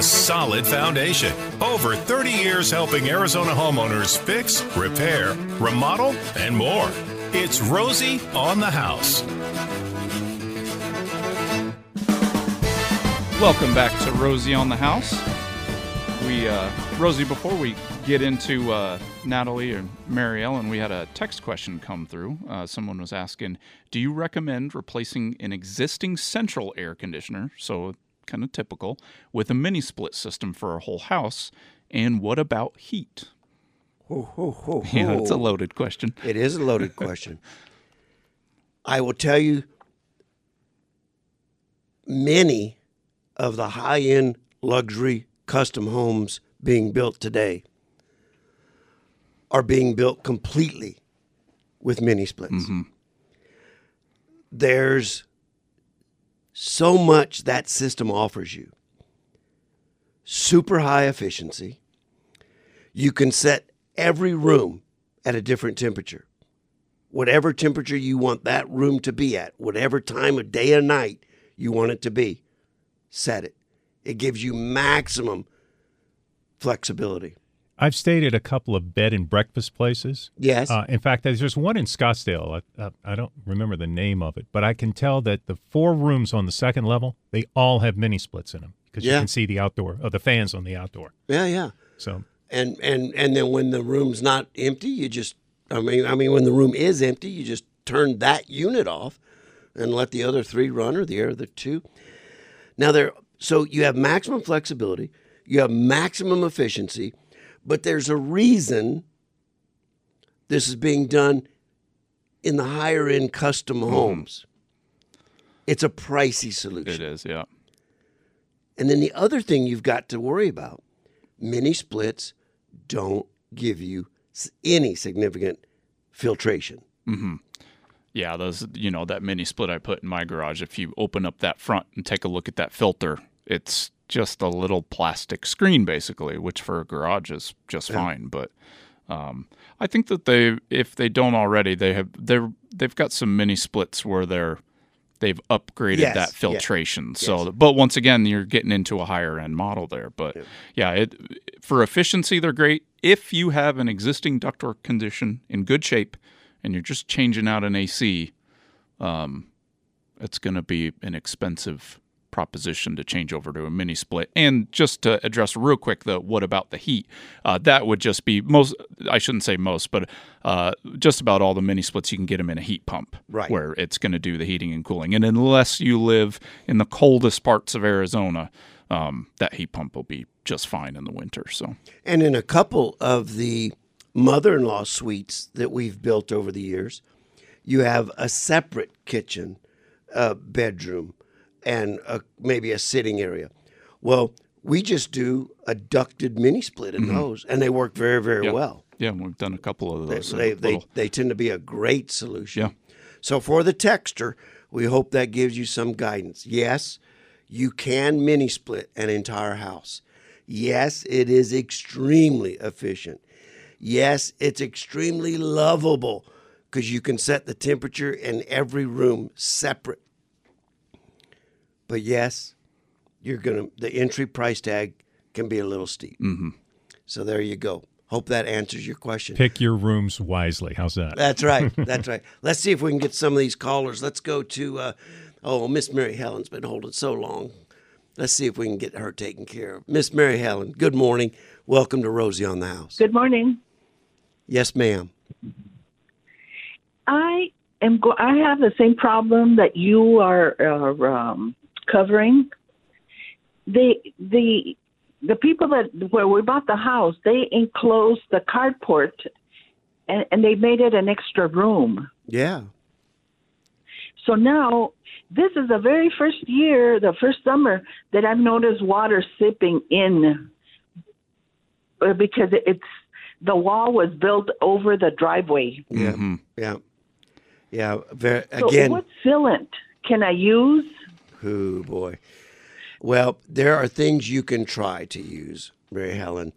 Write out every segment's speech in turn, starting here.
a solid foundation. Over 30 years helping Arizona homeowners fix, repair, remodel, and more. It's Rosie on the House. Welcome back to Rosie on the House. Rosie, before we get into Natalie and Mary Ellen, we had a text question come through. Someone was asking, do you recommend replacing an existing central air conditioner, so kind of typical, with a mini split system for a whole house? And what about heat? Yeah, it's a loaded question. It is a loaded question. I will tell you, many of the high-end luxury custom homes being built today are being built completely with mini splits. Mm-hmm. There's so much that system offers you. Super high efficiency. You can set every room at a different temperature. Whatever temperature you want that room to be at, whatever time of day or night you want it to be, set it. It gives you maximum flexibility. I've stayed at a couple of bed and breakfast places. Yes. In fact, there's one in Scottsdale. I don't remember the name of it, but I can tell that the 4 rooms on the second level, they all have mini splits in them because you can see the outdoor, the fans on the outdoor. Yeah. So and then when the room's not empty, you just when the room is empty, you just turn that unit off and let the other 3 run, or the other 2. Now so you have maximum flexibility, you have maximum efficiency. But there's a reason this is being done in the higher-end custom homes. It's a pricey solution. It is, yeah. And then the other thing you've got to worry about, mini splits don't give you any significant filtration. Mm-hmm. Yeah, those, that mini split I put in my garage, if you open up that front and take a look at that filter, it's just a little plastic screen, basically, which for a garage is just fine. But I think that if they don't already, they've got some mini splits where they've upgraded that filtration. Yes. So, but once again, you're getting into a higher end model there. But for efficiency, they're great. If you have an existing ductwork condition in good shape and you're just changing out an AC, it's going to be an expensive proposition to change over to a mini split. And just to address real quick what about the heat, that would just be I shouldn't say most, but just about all the mini splits, you can get them in a heat pump, right, where it's going to do the heating and cooling. And unless you live in the coldest parts of Arizona, that heat pump will be just fine in the winter. So, and in a couple of the mother-in-law suites that we've built over the years, you have a separate kitchen, bedroom, and maybe a sitting area. Well, we just do a ducted mini split in those, and they work very, very well. Yeah, we've done a couple of those. They tend to be a great solution. Yeah. So for the texter, we hope that gives you some guidance. Yes, you can mini split an entire house. Yes, it is extremely efficient. Yes, it's extremely lovable because you can set the temperature in every room separate. But yes, the entry price tag can be a little steep. Mm-hmm. So there you go. Hope that answers your question. Pick your rooms wisely. How's that? That's right. That's right. Let's see if we can get some of these callers. Let's go to, Miss Mary Helen's been holding so long. Let's see if we can get her taken care of. Miss Mary Helen, good morning. Welcome to Rosie on the House. Good morning. Yes, ma'am. I have the same problem that you are covering. The people where we bought the house, they enclosed the carport and they made it an extra room. Yeah. So now this is the very first year, the first summer that I've noticed water seeping in because the wall was built over the driveway. Yeah. Mm-hmm. Yeah. Yeah. So what sealant can I use? Oh, boy. Well, there are things you can try to use, Mary Helen.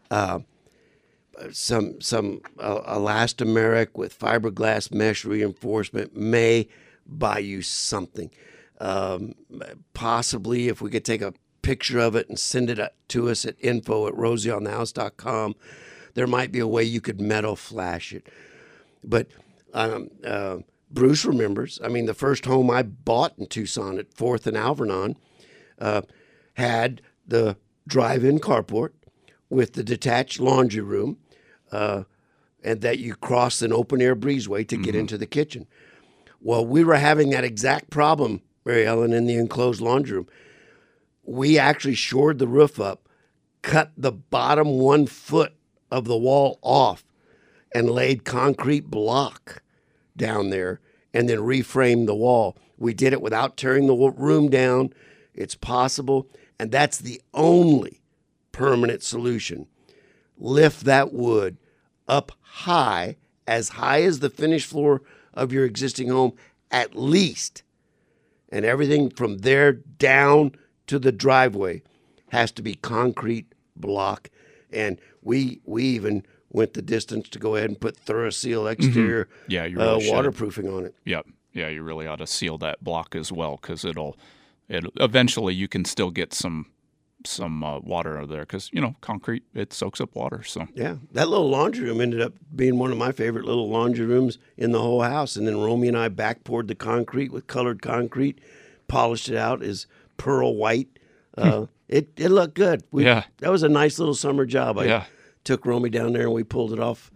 Some elastomeric with fiberglass mesh reinforcement may buy you something. Possibly, if we could take a picture of it and send it to us at info@rosieonthehouse.com. There might be a way you could metal flash it. But Bruce remembers, I mean, the first home I bought in Tucson at 4th and Alvernon had the drive-in carport with the detached laundry room, and that you cross an open-air breezeway to get into the kitchen. Well, we were having that exact problem, Mary Ellen, in the enclosed laundry room. We actually shored the roof up, cut the bottom 1 foot of the wall off, and laid concrete block down there, and then reframed the wall. We did it without tearing the room down. It's possible, and that's the only permanent solution. Lift that wood up high as the finished floor of your existing home, at least. And everything from there down to the driveway has to be concrete block. And we even went the distance to go ahead and put ThoroSeal exterior waterproofing on it. Yep. Yeah, you really ought to seal that block as well, because it'll eventually you can still get some water out of there, because concrete, it soaks up water. So yeah, that little laundry room ended up being one of my favorite little laundry rooms in the whole house. And then Romy and I back poured the concrete with colored concrete, polished it out as pearl white. It looked good. That was a nice little summer job. I took Romy down there and we pulled it off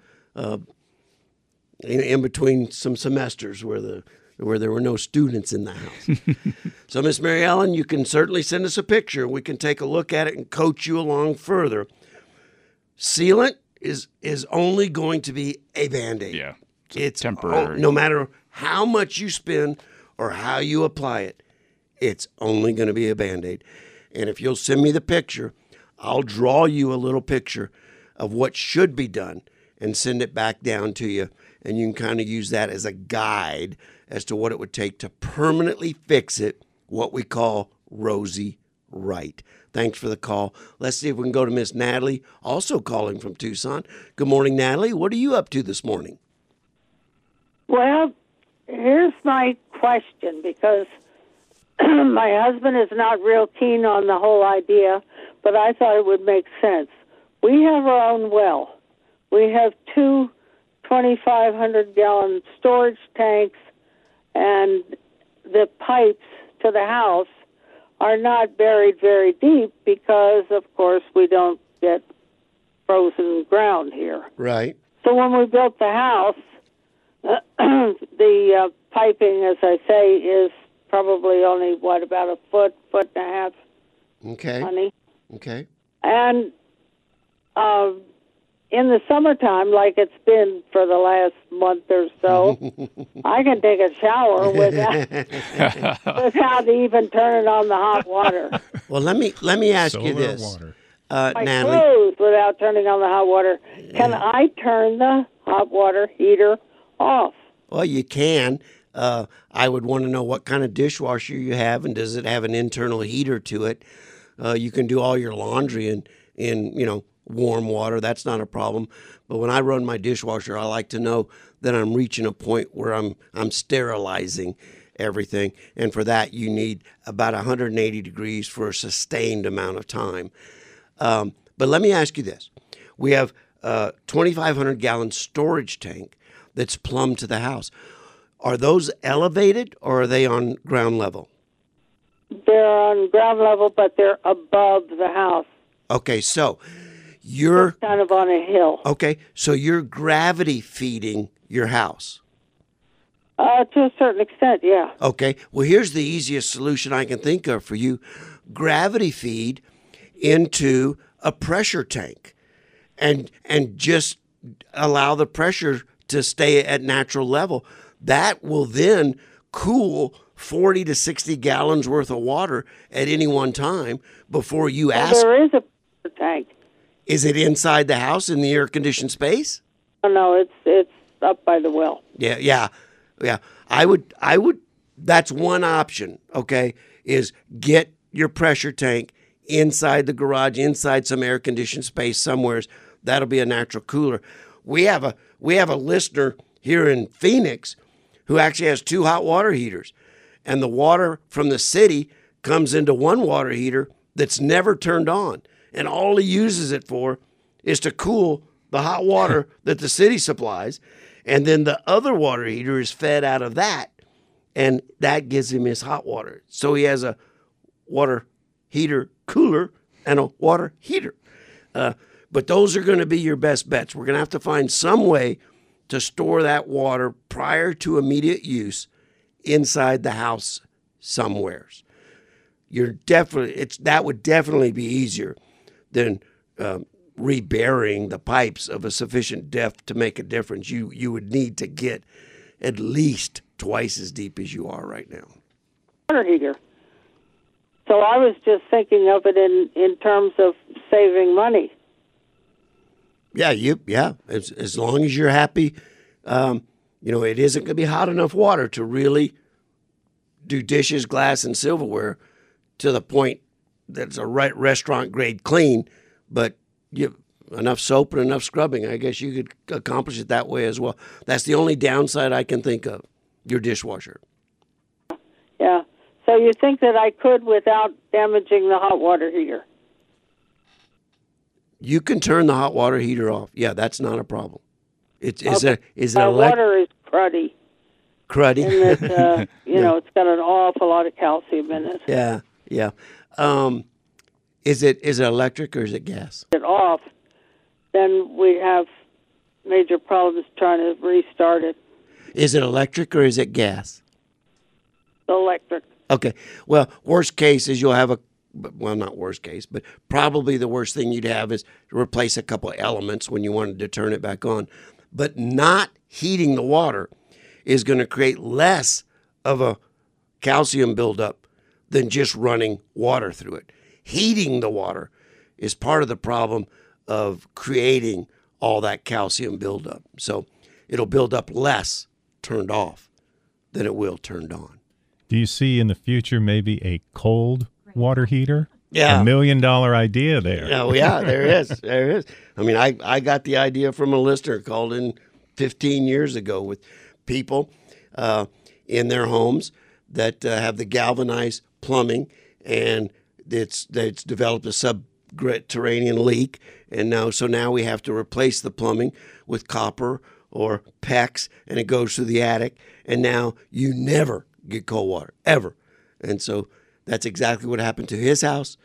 in between some semesters where there were no students in the house. So, Miss Mary Ellen, you can certainly send us a picture. We can take a look at it and coach you along further. Sealant is only going to be a Band-Aid. Yeah, it's temporary. No matter how much you spend or how you apply it, it's only going to be a Band-Aid. And if you'll send me the picture, I'll draw you a little picture of what should be done and send it back down to you. And you can kind of use that as a guide as to what it would take to permanently fix it, what we call Rosie right. Thanks for the call. Let's see if we can go to Miss Natalie, also calling from Tucson. Good morning, Natalie. What are you up to this morning? Well, here's my question, because my husband is not real keen on the whole idea, but I thought it would make sense. We have our own well. We have 2 2,500-gallon storage tanks, and the pipes to the house are not buried very deep because, of course, we don't get frozen ground here. Right. So when we built the house, the piping, as I say, is probably only, about a foot and a half. Okay. Honey. Okay. And in the summertime, like it's been for the last month or so, I can take a shower without even turning on the hot water. Well, let me ask you this, water. My Natalie. clothes without turning on the hot water. Can I turn the hot water heater off? Well, you can. I would want to know what kind of dishwasher you have, and does it have an internal heater to it? You can do all your laundry in warm water. That's not a problem. But when I run my dishwasher, I like to know that I'm reaching a point where I'm sterilizing everything. And for that, you need about 180 degrees for a sustained amount of time. But let me ask you this. We have a 2,500-gallon storage tank that's plumbed to the house. Are those elevated, or are they on ground level? They're on ground level, but they're above the house. Okay, so you're It's kind of on a hill. Okay, so you're gravity feeding your house. To a certain extent, yeah. Okay, well, here's the easiest solution I can think of for you. Gravity feed into a pressure tank and just allow the pressure to stay at natural level. That will then cool 40 to 60 gallons worth of water at any one time before you ask. There is a pressure tank. Is it inside the house in the air-conditioned space? No, it's up by the well. Yeah. I would. That's one option. Okay, is get your pressure tank inside the garage, inside some air-conditioned space somewhere. That'll be a natural cooler. We have a listener here in Phoenix who actually has 2 hot water heaters, and the water from the city comes into one water heater, that's never turned on. And all he uses it for is to cool the hot water that the city supplies. And then the other water heater is fed out of that. And that gives him his hot water. So he has a water heater cooler and a water heater. But those are going to be your best bets. We're going to have to find some way to store that water prior to immediate use inside the house somewheres. That would definitely be easier than reburying the pipes of a sufficient depth to make a difference. You would need to get at least twice as deep as you are right now. Water heater. So I was just thinking of it in terms of saving money. Yeah. As long as you're happy, it isn't going to be hot enough water to really do dishes, glass, and silverware to the point that it's a right restaurant grade clean. But enough soap and enough scrubbing, I guess you could accomplish it that way as well. That's the only downside I can think of. Your dishwasher. Yeah. So you think that I could without damaging the hot water heater? You can turn the hot water heater off. Yeah, that's not a problem. Water is cruddy. Cruddy. And it's got an awful lot of calcium in it. Yeah. Is it electric or is it gas? It off, then we have major problems trying to restart it. Is it electric or is it gas? Electric. Okay. Well, worst case is you'll have not worst case, but probably the worst thing you'd have is to replace a couple of elements when you wanted to turn it back on. But not heating the water is going to create less of a calcium buildup than just running water through it. Heating the water is part of the problem of creating all that calcium buildup. So it'll build up less turned off than it will turned on. Do you see in the future maybe a cold water heater? Yeah. $1 million idea there. Oh, yeah, there is. There is. I mean, I got the idea from a listener called in 15 years ago with people in their homes that have the galvanized plumbing, and it's developed a subterranean leak, and now we have to replace the plumbing with copper or PEX, and it goes through the attic, and now you never get cold water, ever. And so that's exactly what happened to his house.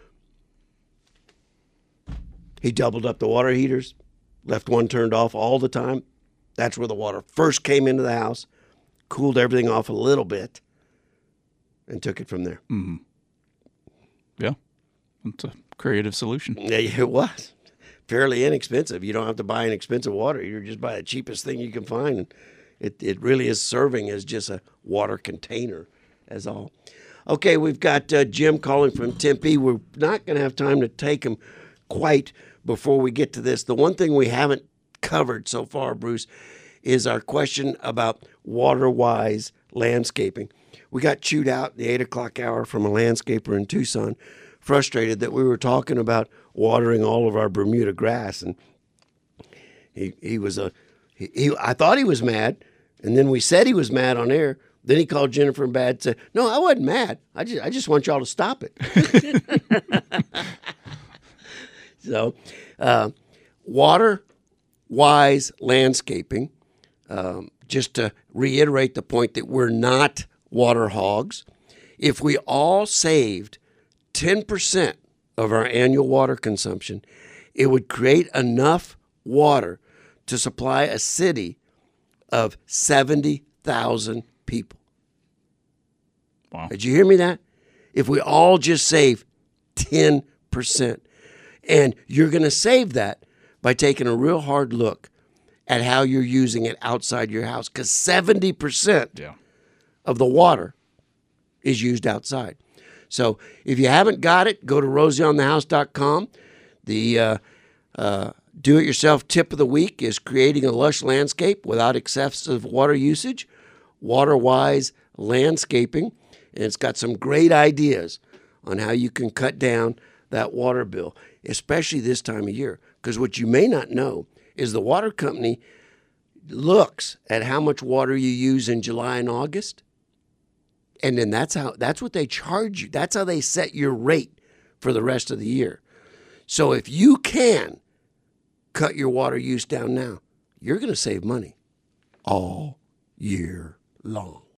He doubled up the water heaters, left one turned off all the time. That's where the water first came into the house, cooled everything off a little bit, and took it from there. Mm-hmm. Yeah, that's a creative solution. Yeah, it was. Fairly inexpensive. You don't have to buy an expensive water heater. Just buy the cheapest thing you can find. And it really is serving as just a water container, as all. Okay, we've got Jim calling from Tempe. We're not going to have time to take him quite before we get to this. The one thing we haven't covered so far, Bruce, is our question about water-wise landscaping. We got chewed out the 8 o'clock hour from a landscaper in Tucson, frustrated that we were talking about watering all of our Bermuda grass. And I thought he was mad, and then we said he was mad on air. Then he called Jennifer and Bad and said, "No, I wasn't mad. I just want y'all to stop it." So, water-wise landscaping, just to reiterate the point that we're not water hogs. If we all saved 10% of our annual water consumption, it would create enough water to supply a city of 70,000 people. Wow. Did you hear me that? If we all just save 10%. And you're going to save that by taking a real hard look at how you're using it outside your house, because 70% of the water is used outside. So if you haven't got it, go to rosieonthehouse.com. The do-it-yourself tip of the week is creating a lush landscape without excessive water usage, water-wise landscaping, and it's got some great ideas on how you can cut down that water bill, especially this time of year. Because what you may not know is the water company looks at how much water you use in July and August, and then that's what they charge you. That's how they set your rate for the rest of the year. So if you can cut your water use down now, you're going to save money all year long.